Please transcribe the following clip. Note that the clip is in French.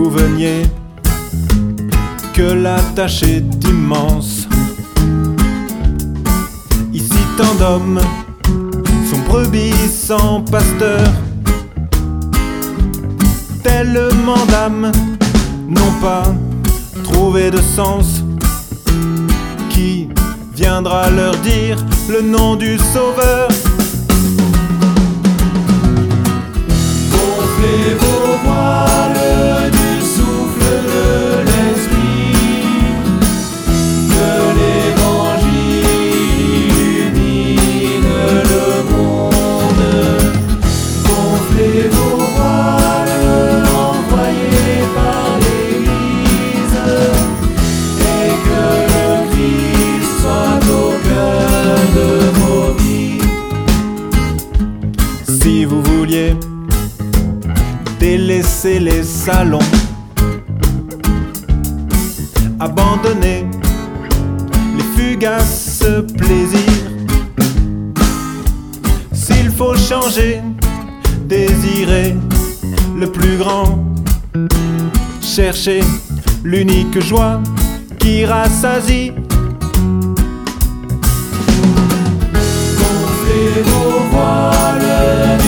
vous veniez, que la tâche est immense. Ici tant d'hommes sont brebis sans pasteur, tellement d'âmes n'ont pas trouvé de sens. Qui viendra leur dire le nom du Sauveur? Gonflez vos voiles du souffle de l'esprit, que l'évangile illumine le monde. Gonflez vos voiles envoyés par l'Église, et que le Christ soit au cœur de vos vies. Si vous vouliez délaisser les salons, abandonner les fugaces plaisirs, s'il faut changer, désirer le plus grand, chercher l'unique joie qui rassasie. Gonflez vos voiles